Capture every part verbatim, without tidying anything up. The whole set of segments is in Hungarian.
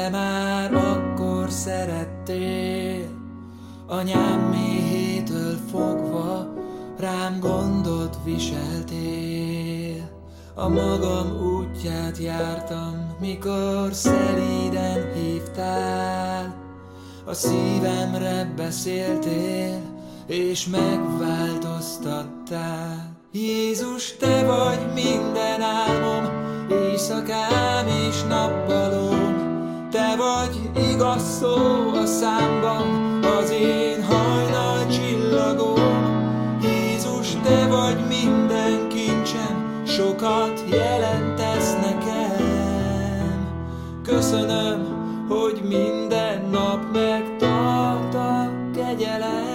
te már akkor szerettél, anyám méhétől fogva rám gondot viseltél. A magam útját jártam, mikor szelíden hívtál, a szívemre beszéltél, és megváltoztattál. Jézus, te vagy minden álmom, éjszakám és nappalom, te vagy igaz szó a számban, az én hajnal csillagom. Jézus, te vagy minden kincsem, sokat jelentesz nekem. Köszönöm, hogy minden nap megtart a kegyelem.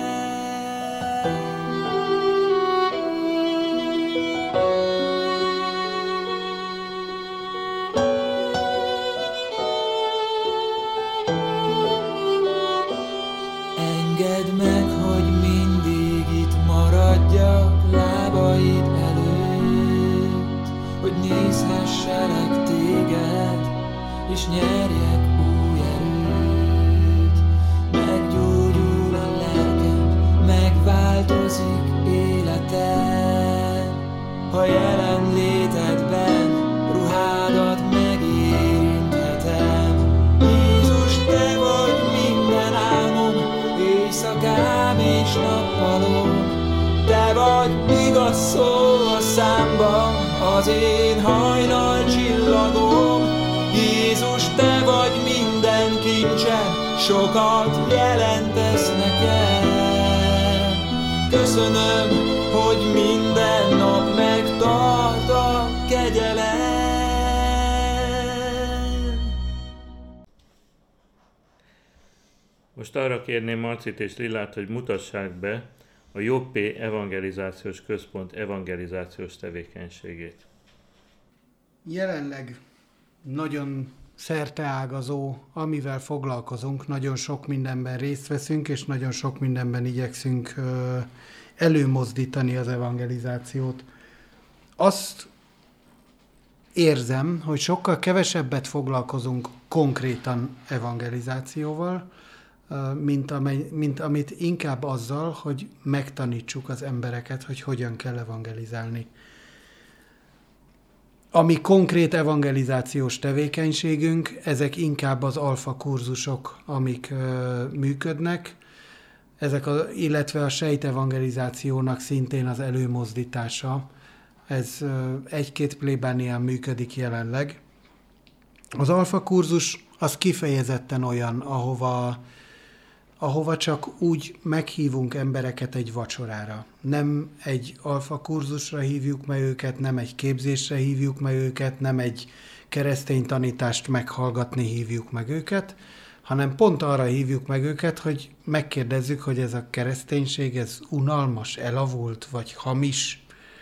Engedd meg, hogy mindig itt maradjak lábaid előtt, hogy nézhesselek téged, és nyerjek új erőt. Meggyógyul a lelkem, megváltozik életem, ha jelenlétedben ruhádat megérinthetem. Jézus, te vagy minden álmom, éjszakám és nappalom, te vagy igaz szó a számban, az én hajnal csillagom. Jézus, te vagy minden kincsem, sokat jelentesz nekem. Köszönöm, hogy minden nap megtart a kegyelem. Most arra kérném Marcit és Lillát, hogy mutassák be a Jobbé Evangelizációs Központ evangelizációs tevékenységét. Jelenleg nagyon szerteágazó, amivel foglalkozunk, nagyon sok mindenben részt veszünk, és nagyon sok mindenben igyekszünk ö, előmozdítani az evangelizációt. Azt érzem, hogy sokkal kevesebbet foglalkozunk konkrétan evangelizációval, ö, mint, amely, mint amit inkább azzal, hogy megtanítsuk az embereket, hogy hogyan kell evangelizálni. Ami konkrét evangelizációs tevékenységünk, ezek inkább az alfa kurzusok, amik ö, működnek, ezek a, illetve a sejtevangelizációnak szintén az előmozdítása. Ez ö, egy-két plébánián működik jelenleg. Az alfa kurzus az kifejezetten olyan, ahova, ahova csak úgy meghívunk embereket egy vacsorára. Nem egy alfa kurzusra hívjuk meg őket, nem egy képzésre hívjuk meg őket, nem egy keresztény tanítást meghallgatni hívjuk meg őket, hanem pont arra hívjuk meg őket, hogy megkérdezzük, hogy ez a kereszténység, ez unalmas, elavult, vagy hamis.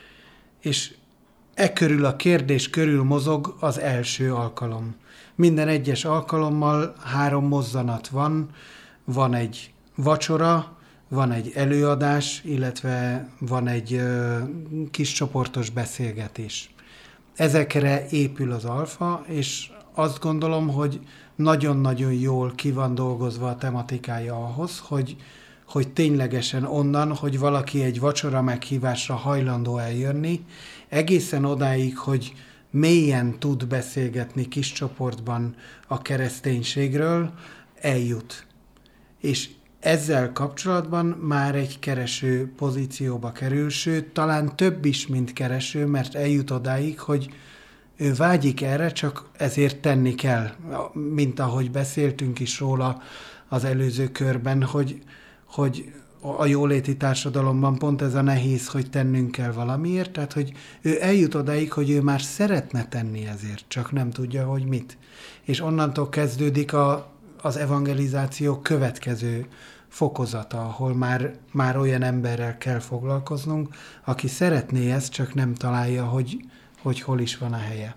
És e körül a kérdés körül mozog az első alkalom. Minden egyes alkalommal három mozzanat van, van egy vacsora, van egy előadás, illetve van egy ö, kis csoportos beszélgetés. Ezekre épül az alfa, és azt gondolom, hogy nagyon-nagyon jól ki van dolgozva a tematikája ahhoz, hogy, hogy ténylegesen onnan, hogy valaki egy vacsora meghívásra hajlandó eljönni, egészen odáig, hogy mélyen tud beszélgetni kis csoportban a kereszténységről, eljut. És ezzel kapcsolatban már egy kereső pozícióba kerül, sőt, talán több is, mint kereső, mert eljut odáig, hogy ő vágyik erre, csak ezért tenni kell, mint ahogy beszéltünk is róla az előző körben, hogy, hogy a jóléti társadalomban pont ez a nehéz, hogy tennünk kell valamiért, tehát hogy ő eljut odáig, hogy ő már szeretne tenni ezért, csak nem tudja, hogy mit. És onnantól kezdődik a, az evangelizáció következő fokozata, ahol már, már olyan emberrel kell foglalkoznunk, aki szeretné ezt, csak nem találja, hogy, hogy hol is van a helye.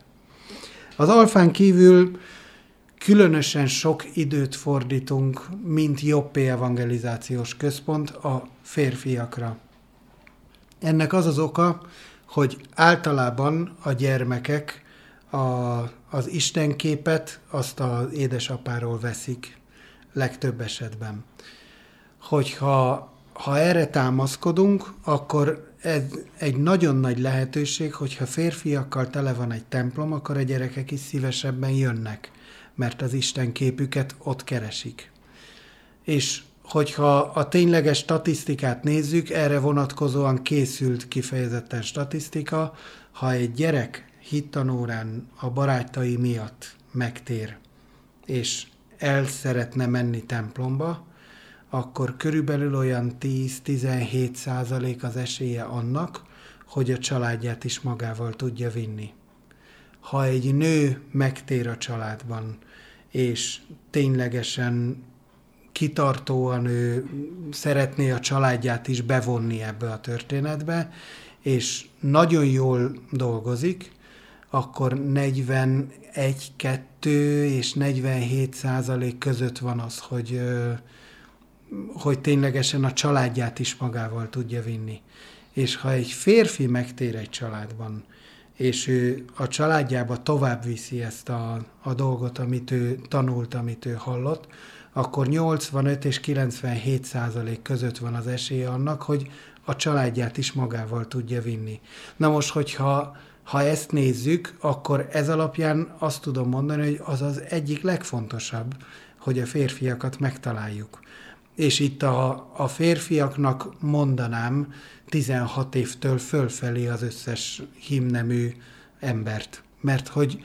Az alfán kívül különösen sok időt fordítunk, mint Jobbé Evangelizációs Központ a férfiakra. Ennek az az oka, hogy általában a gyermekek a, az istenképet azt az édesapáról veszik legtöbb esetben. Hogyha ha erre támaszkodunk, akkor ez egy nagyon nagy lehetőség, hogyha férfiakkal tele van egy templom, akkor a gyerekek is szívesebben jönnek, mert az istenképüket ott keresik. És hogyha a tényleges statisztikát nézzük, erre vonatkozóan készült kifejezetten statisztika, ha egy gyerek hittanórán a barátai miatt megtér, és el szeretne menni templomba, akkor körülbelül olyan tíz-tizenhét százalék az esélye annak, hogy a családját is magával tudja vinni. Ha egy nő megtér a családban, és ténylegesen kitartóan ő szeretné a családját is bevonni ebbe a történetbe, és nagyon jól dolgozik, akkor negyvenegy kettő és negyvenhét százalék között van az, hogy, hogy ténylegesen a családját is magával tudja vinni. És ha egy férfi megtér egy családban, és ő a családjába tovább viszi ezt a, a dolgot, amit ő tanult, amit ő hallott, akkor nyolcvanöt és kilencvenhét százalék között van az esélye annak, hogy a családját is magával tudja vinni. Na most, hogyha ha ezt nézzük, akkor ez alapján azt tudom mondani, hogy az az egyik legfontosabb, hogy a férfiakat megtaláljuk. És itt a, a férfiaknak mondanám tizenhat évtől fölfelé az összes hímnemű embert. Mert hogy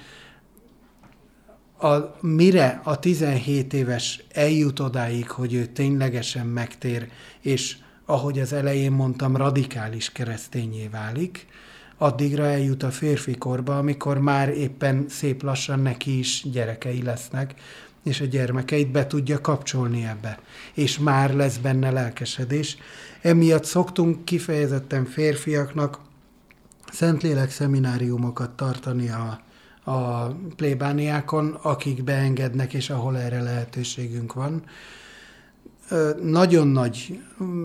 a, mire a tizenhét éves eljut odáig, hogy ő ténylegesen megtér, és ahogy az elején mondtam, radikális keresztényé válik, addigra eljut a férfi korba, amikor már éppen szép lassan neki is gyerekei lesznek, és a gyermekeit be tudja kapcsolni ebbe. És már lesz benne lelkesedés. Emiatt szoktunk kifejezetten férfiaknak Szentlélek szemináriumokat tartani a, a plébániákon, akik beengednek, és ahol erre lehetőségünk van. Nagyon nagy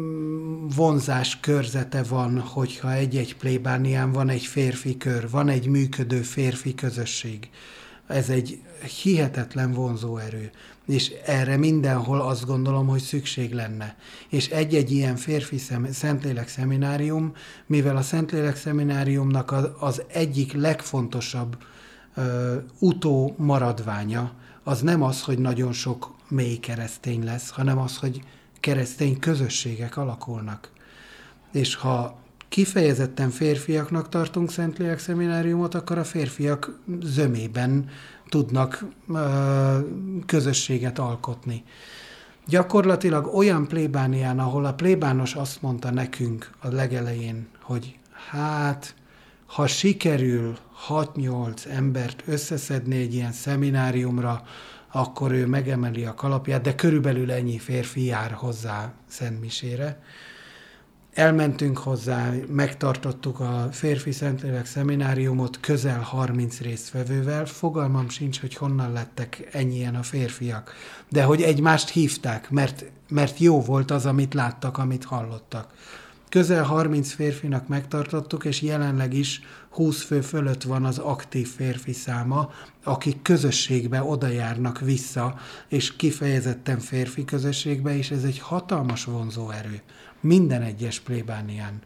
vonzás körzete van, hogyha egy-egy plébánián van egy férfi kör, van egy működő férfi közösség. Ez egy hihetetlen vonzóerő, és erre mindenhol azt gondolom, hogy szükség lenne. És egy-egy ilyen férfi szem, Szentlélek szeminárium, mivel a Szentlélek szemináriumnak az egyik legfontosabb uh, utó maradványa, az nem az, hogy nagyon sok mély keresztény lesz, hanem az, hogy keresztény közösségek alakulnak. És ha kifejezetten férfiaknak tartunk Szentlélek szemináriumot, akkor a férfiak zömében tudnak ö, közösséget alkotni. Gyakorlatilag olyan plébánián, ahol a plébános azt mondta nekünk a legelején, hogy hát, ha sikerül hat-nyolc embert összeszedni egy ilyen szemináriumra, akkor ő megemeli a kalapját, de körülbelül ennyi férfi jár hozzá szentmisére. Elmentünk hozzá, megtartottuk a férfi Szentlélek szemináriumot közel harminc résztvevővel, fogalmam sincs, hogy honnan lettek ennyien a férfiak, de hogy egymást hívták, mert, mert jó volt az, amit láttak, amit hallottak. Közel harminc férfinak megtartottuk, és jelenleg is húsz fő fölött van az aktív férfi száma, akik közösségbe odajárnak vissza, és kifejezetten férfi közösségbe, és ez egy hatalmas vonzóerő. Minden egyes plébánián.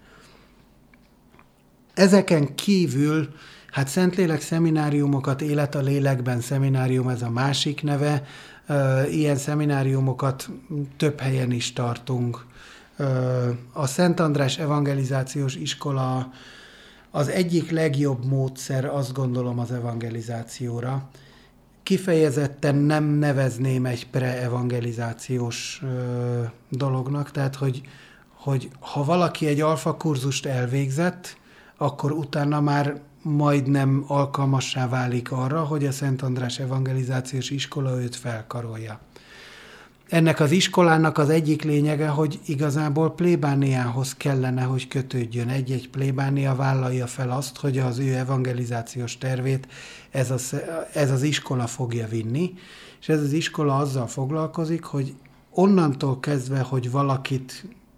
Ezeken kívül, hát Szentlélek szemináriumokat, Élet a lélekben szeminárium, ez a másik neve, ilyen szemináriumokat több helyen is tartunk. A Szent András evangelizációs iskola az egyik legjobb módszer, azt gondolom, az evangelizációra. Kifejezetten nem nevezném egy pre-evangelizációs dolognak, tehát hogy hogy ha valaki egy alfa kurzust elvégzett, akkor utána már majdnem alkalmassá válik arra, hogy a Szent András evangelizációs iskola őt felkarolja. Ennek az iskolának az egyik lényege, hogy igazából plébániához kellene, hogy kötődjön. Egy-egy plébánia vállalja fel azt, hogy az ő evangelizációs tervét ez, a, ez az iskola fogja vinni, és ez az iskola azzal foglalkozik, hogy onnantól kezdve, hogy valakit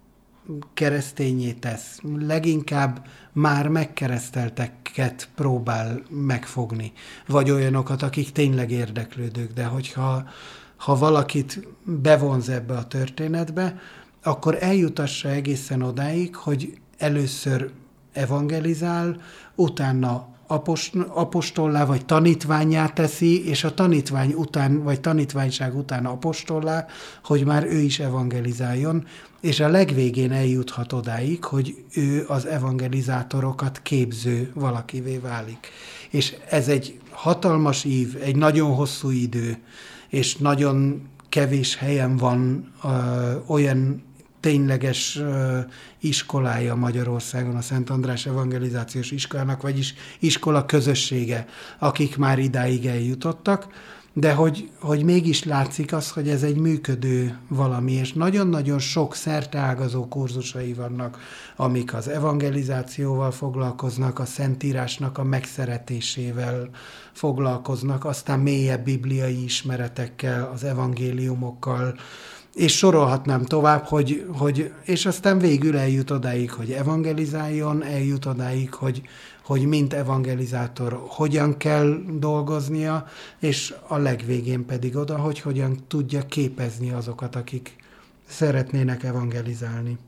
keresztényé tesz. Leginkább már megkeresztelteket próbál megfogni, vagy olyanokat, akik tényleg érdeklődők, de hogyha ha valakit bevonz ebbe a történetbe, akkor eljutassa egészen odáig, hogy először evangelizál, utána apostollá vagy tanítvánnyá teszi, és a tanítvány után, vagy tanítványság után apostollá, hogy már ő is evangelizáljon, és a legvégén eljuthat odáig, hogy ő az evangelizátorokat képző valakivé válik. És ez egy hatalmas ív, egy nagyon hosszú idő, és nagyon kevés helyen van ö, olyan tényleges ö, iskolája Magyarországon, a Szent András Evangelizációs Iskolának, vagyis iskola közössége, akik már idáig eljutottak, de hogy, hogy mégis látszik az, hogy ez egy működő valami, és nagyon-nagyon sok szerteágazó kurzusai vannak, amik az evangelizációval foglalkoznak, a Szentírásnak a megszeretésével foglalkoznak, aztán mélyebb bibliai ismeretekkel, az evangéliumokkal, és sorolhatnám tovább, hogy, hogy, és aztán végül eljut odáig, hogy evangelizáljon, eljut odáig, hogy, hogy mint evangelizátor hogyan kell dolgoznia, és a legvégén pedig oda, hogy hogyan tudja képezni azokat, akik szeretnének evangelizálni.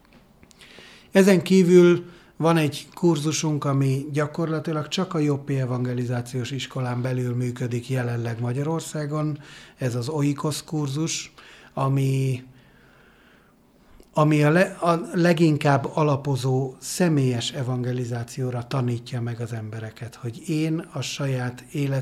Ezen kívül van egy kurzusunk, ami gyakorlatilag csak a Jobbé Evangelizációs Iskolán belül működik jelenleg Magyarországon, ez az Oikos kurzus, ami, ami a, le, a leginkább alapozó személyes evangelizációra tanítja meg az embereket, hogy én a saját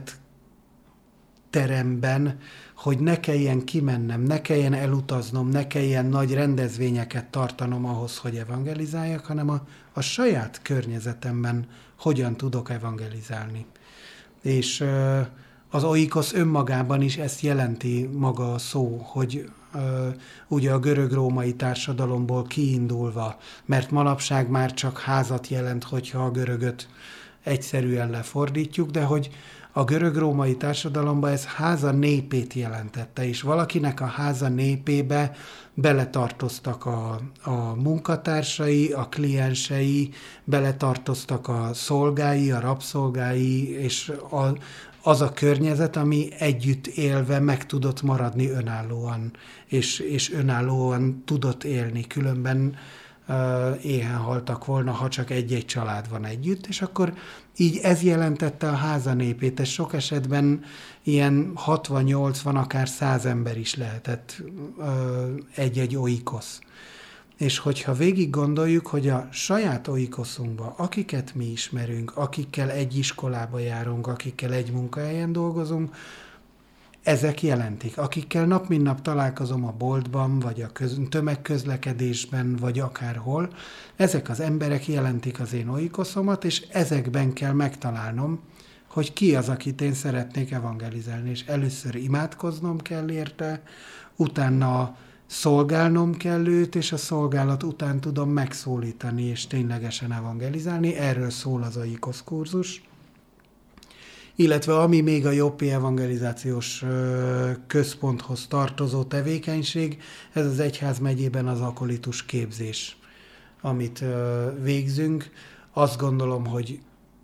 életteremben, hogy ne kelljen kimennem, ne kelljen elutaznom, ne kelljen nagy rendezvényeket tartanom ahhoz, hogy evangelizáljak, hanem a, a saját környezetemben hogyan tudok evangelizálni. És az oikos önmagában is ezt jelenti maga a szó, hogy uh, ugye a görög-római társadalomból kiindulva, mert manapság már csak házat jelent, hogyha a görögöt egyszerűen lefordítjuk, de hogy a görög-római társadalomban ez háza népét jelentette, és valakinek a háza népébe beletartoztak a, a munkatársai, a kliensei, beletartoztak a szolgái, a rabszolgái, és a, az a környezet, ami együtt élve meg tudott maradni önállóan, és, és önállóan tudott élni, különben uh, éhen haltak volna, ha csak egy-egy család van együtt, és akkor így ez jelentette a háza népét, és sok esetben ilyen hatvan-nyolcvan, akár száz ember is lehetett uh, egy-egy oikosz. És hogyha végig gondoljuk, hogy a saját oikoszunkban, akiket mi ismerünk, akikkel egy iskolába járunk, akikkel egy munkahelyen dolgozunk, ezek jelentik. Akikkel nap mint nap találkozom a boltban, vagy a köz- tömegközlekedésben, vagy akárhol, ezek az emberek jelentik az én oikoszomat, és ezekben kell megtalálnom, hogy ki az, akit én szeretnék evangelizálni. És először imádkoznom kell érte, utána szolgálnom kell őt, és a szolgálat után tudom megszólítani, és ténylegesen evangelizálni. Erről szól az oikos kurzus. Illetve ami még a Jobbé Evangelizációs Központhoz tartozó tevékenység, ez az egyházmegyében az akolitus képzés, amit végzünk. Azt gondolom, hogy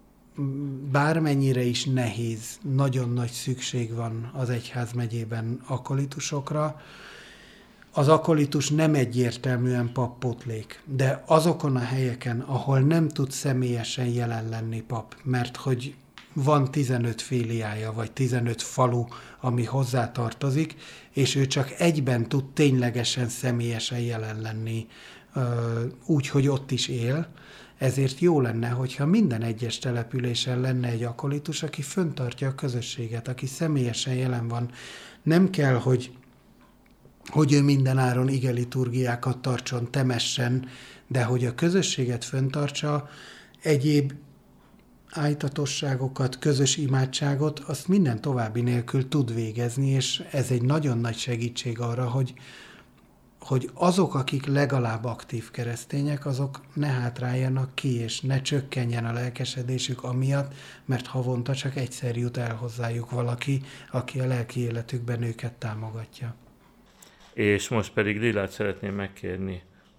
bármennyire is nehéz, nagyon nagy szükség van az egyházmegyében akolitusokra. Az akolitus nem egyértelműen pappotlék, de azokon a helyeken, ahol nem tud személyesen jelen lenni pap, mert hogy van tizenöt filiája, vagy tizenöt falu, ami hozzá tartozik, és ő csak egyben tud ténylegesen személyesen jelen lenni, úgy, hogy ott is él. Ezért jó lenne, hogyha minden egyes településen lenne egy akolitus, aki fenntartja a közösséget, aki személyesen jelen van. Nem kell, hogy, hogy ő mindenáron igeliturgiákat tartson, temessen, de hogy a közösséget fenntartsa, egyéb ájtatosságokat, közös imádságot, azt minden további nélkül tud végezni, és ez egy nagyon nagy segítség arra, hogy, hogy azok, akik legalább aktív keresztények, azok ne hátráljanak ki, és ne csökkenjen a lelkesedésük amiatt, mert havonta csak egyszer jut el hozzájuk valaki, aki a lelki életükben őket támogatja. És most pedig Lillát szeretném megkérni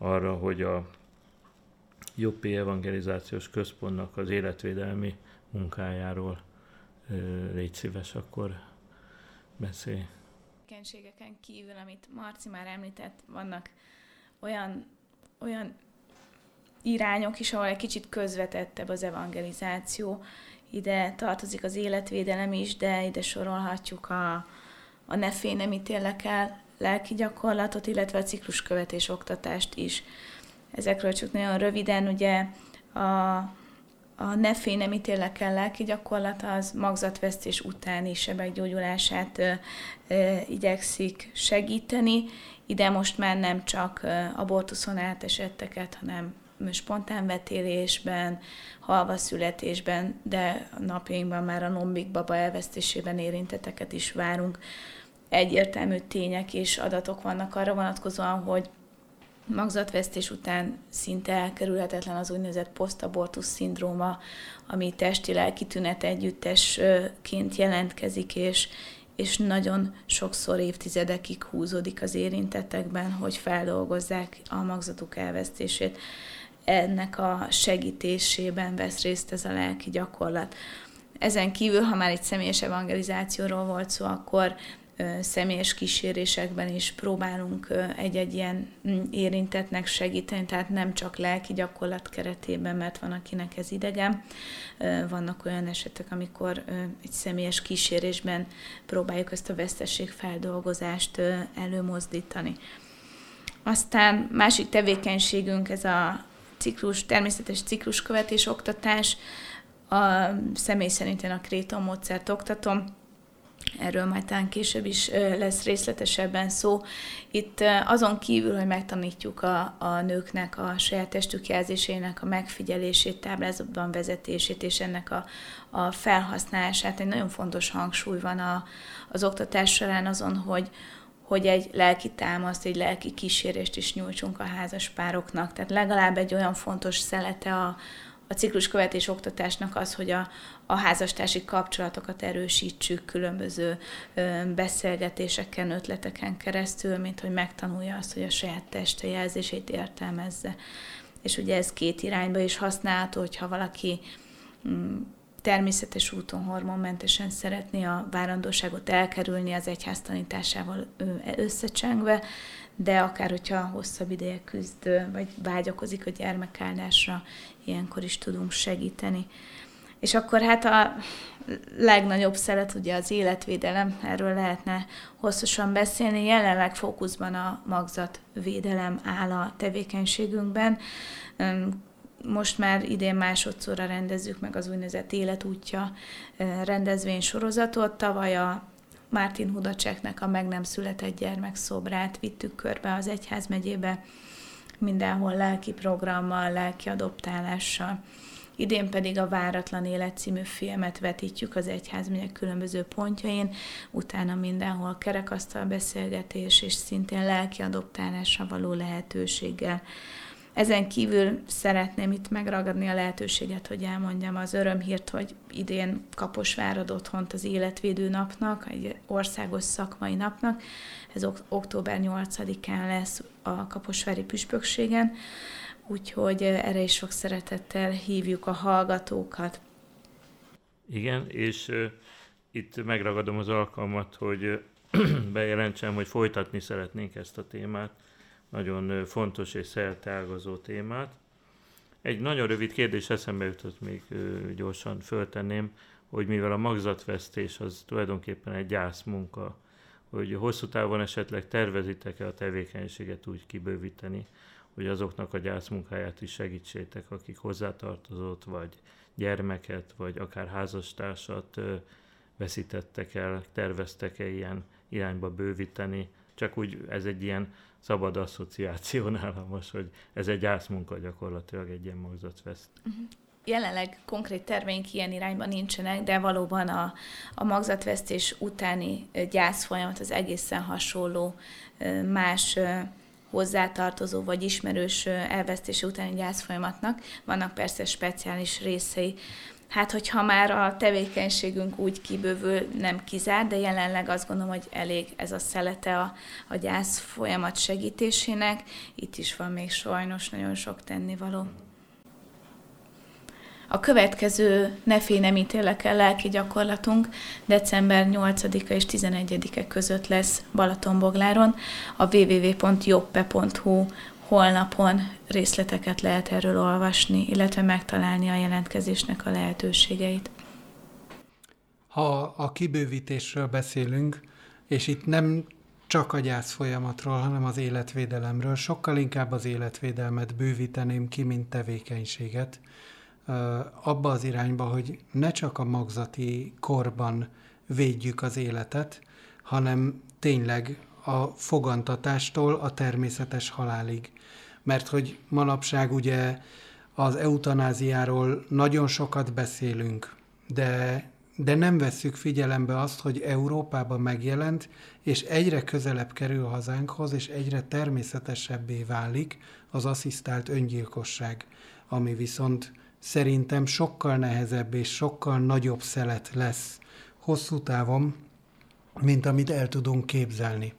arra, hogy a Jobbé Evangelizációs Központnak az életvédelmi munkájáról légy szíves, akkor beszélj. Tevékenységeken kívül, amit Marci már említett, vannak olyan, olyan irányok is, ahol egy kicsit közvetettebb az evangelizáció. Ide tartozik az életvédelem is, de ide sorolhatjuk a, a ne félj, nem ítélek el lelki gyakorlatot, illetve a cikluskövetés oktatást is. Ezekről csak nagyon röviden, ugye a, a ne félj, nem ítélek el lelki gyakorlat az magzatvesztés utáni sebek gyógyulását ö, ö, igyekszik segíteni. Ide most már nem csak ö, abortuszon átesetteket, hanem spontánvetélésben, halvaszületésben, de napjainkban már a non-big baba elvesztésében érintetteket is várunk. Egyértelmű tények és adatok vannak arra vonatkozóan, hogy magzatvesztés után szinte elkerülhetetlen az úgynevezett posztabortusz szindróma, ami testi-lelki tünet együttesként jelentkezik, és, és nagyon sokszor évtizedekig húzódik az érintettekben, hogy feldolgozzák a magzatuk elvesztését. Ennek a segítésében vesz részt ez a lelki gyakorlat. Ezen kívül, ha már itt személyes evangelizációról volt szó, akkor személyes kísérésekben is próbálunk egy-egy ilyen érintettnek segíteni, tehát nem csak lelki gyakorlat keretében, mert van, akinek ez idegen. Vannak olyan esetek, amikor egy személyes kísérésben próbáljuk ezt a veszteségfeldolgozást előmozdítani. Aztán másik tevékenységünk ez a ciklus, természetes cikluskövetés oktatás. A személy szerint én a Kréton módszert oktatom. Erről majd talán később is lesz részletesebben szó. Itt azon kívül, hogy megtanítjuk a, a nőknek a saját testük jelzésének a megfigyelését, táblázatban vezetését és ennek a, a felhasználását, egy nagyon fontos hangsúly van a, az oktatás során azon, hogy, hogy egy lelki támaszt, egy lelki kísérést is nyújtsunk a házaspároknak. Tehát legalább egy olyan fontos szelete a A cikluskövetés oktatásnak az, hogy a, a házastársi kapcsolatokat erősítsük különböző ö, beszélgetéseken, ötleteken keresztül, mint hogy megtanulja azt, hogy a saját teste jelzését értelmezze. És ugye ez két irányba is használható, hogyha valaki mm, természetes úton, hormonmentesen szeretné a várandóságot elkerülni az egyház tanításával összecsengve, de akár hogyha hosszabb ideje küzd, vagy vágyakozik a gyermekáldásra, ilyenkor is tudunk segíteni. És akkor hát a legnagyobb szelet ugye az életvédelem, erről lehetne hosszasan beszélni. Jelenleg fókuszban a magzatvédelem áll a tevékenységünkben. Most már idén másodszorra rendezzük meg az úgynevezett életútja rendezvénysorozatot. Tavaly a Mártin Hudacseknek a meg nem született gyermekszobrát vittük körbe az egyházmegyébe, mindenhol lelki programmal, lelki adoptálással. Idén pedig a Váratlan élet című filmet vetítjük az egyházmegyek különböző pontjain, utána mindenhol kerekasztal beszélgetés és szintén lelki adoptálásra való lehetőséggel. Ezen kívül szeretném itt megragadni a lehetőséget, hogy elmondjam az örömhírt, hogy idén Kaposvár ad otthont az életvédő napnak, egy országos szakmai napnak. Ez ok- október nyolcadikán lesz a kaposvári püspökségen, úgyhogy erre is sok szeretettel hívjuk a hallgatókat. Igen, és uh, itt megragadom az alkalmat, hogy uh, bejelentsem, hogy folytatni szeretnénk ezt a témát. Nagyon fontos és szerteágazó témát. Egy nagyon rövid kérdés eszembe jutott, még gyorsan föltenném, hogy mivel a magzatvesztés az tulajdonképpen egy gyászmunka, hogy hosszú távon esetleg tervezitek-e a tevékenységet úgy kibővíteni, hogy azoknak a gyászmunkáját is segítsétek, akik hozzátartozót, vagy gyermeket, vagy akár házastársat veszítettek el, terveztek-e ilyen irányba bővíteni, csak úgy ez egy ilyen szabad asszociáció nálam most, hogy ez egy gyászmunka gyakorlatilag, egy ilyen magzatveszt. Jelenleg konkrét terveink ilyen irányban nincsenek, de valóban a, a magzatvesztés utáni gyászfolyamat az egészen hasonló más hozzátartozó vagy ismerős elvesztése utáni gyászfolyamatnak. Vannak persze speciális részei. hát hogyha már a tevékenységünk úgy kibővül, nem kizár, de jelenleg azt gondolom, hogy elég ez a szelete a, a gyász folyamat segítésének. Itt is van még sajnos nagyon sok tennivaló. A következő Ne félj, nem ítélek el lelki gyakorlatunk december nyolcadika és tizenegyedike között lesz Balatonbogláron. A double-u double-u double-u pont joppe pont hu honlapon részleteket lehet erről olvasni, illetve megtalálni a jelentkezésnek a lehetőségeit. Ha a kibővítésről beszélünk, és itt nem csak a gyász folyamatról, hanem az életvédelemről, sokkal inkább az életvédelmet bővíteném ki, mint tevékenységet, abba az irányba, hogy ne csak a magzati korban védjük az életet, hanem tényleg a fogantatástól a természetes halálig. Mert hogy manapság ugye az eutanáziáról nagyon sokat beszélünk, de, de nem vesszük figyelembe azt, hogy Európában megjelent, és egyre közelebb kerül hazánkhoz, és egyre természetesebbé válik az asszisztált öngyilkosság, ami viszont szerintem sokkal nehezebb és sokkal nagyobb szelet lesz hosszú távon, mint amit el tudunk képzelni.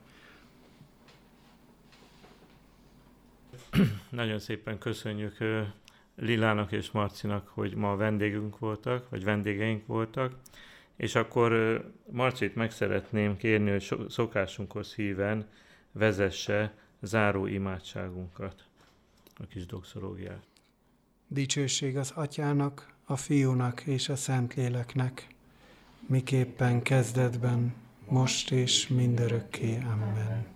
Nagyon szépen köszönjük Lilának és Marcinak, hogy ma vendégünk voltak, vagy vendégeink voltak, és akkor Marcit meg szeretném kérni, hogy szokásunkhoz híven vezesse záró imádságunkat, a kis doxológiát. Dicsőség az Atyának, a Fiúnak és a Szentléleknek, miképpen kezdetben, most és mindörökké. Amen.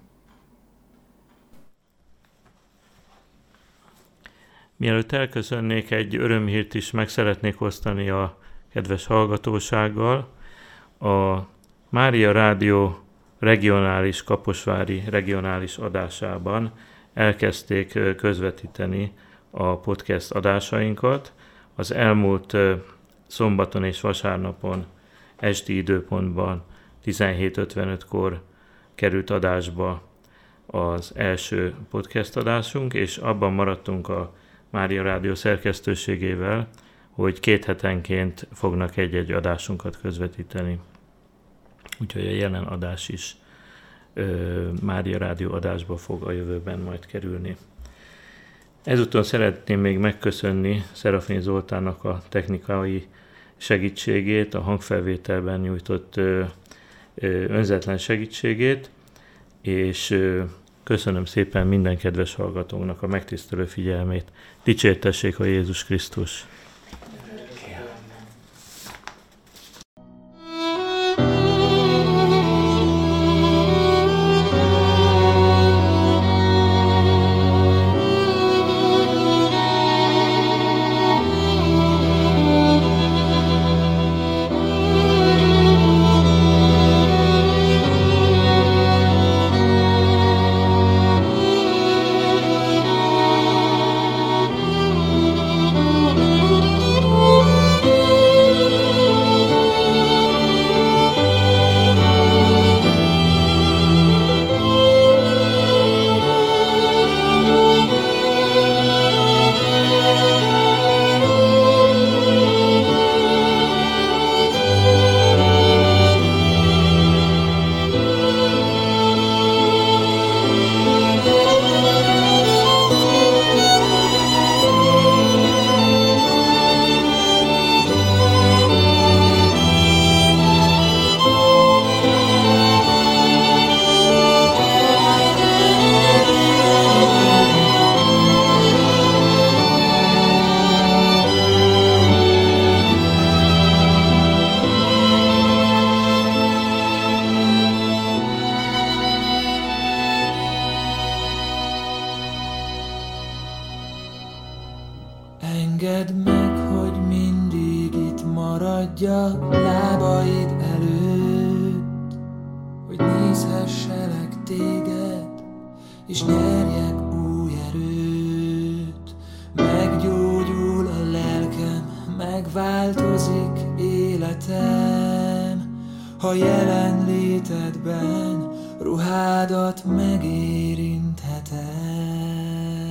Mielőtt elköszönnék, egy örömhírt is meg szeretnék osztani a kedves hallgatósággal. A Mária Rádió regionális, kaposvári regionális adásában elkezdték közvetíteni a podcast adásainkat. Az elmúlt szombaton és vasárnapon esti időpontban tizenhét ötvenötkor került adásba az első podcast adásunk, és abban maradtunk a Mária Rádió szerkesztőségével, hogy két hetenként fognak egy-egy adásunkat közvetíteni. Úgyhogy a jelen adás is ö, Mária Rádió adásba fog a jövőben majd kerülni. Ezúton szeretném még megköszönni Szerafin Zoltánnak a technikai segítségét, a hangfelvételben nyújtott ö, ö, önzetlen segítségét, és ö, köszönöm szépen minden kedves hallgatónknak a megtisztelő figyelmét. Dicsértessék a Jézus Krisztus! Engedd meg, hogy mindig itt maradjak lábaid előtt, hogy nézhesselek téged, és nyerjek új erőt. Meggyógyul a lelkem, megváltozik életem, ha jelenlétedben ruhádat megérinthetem.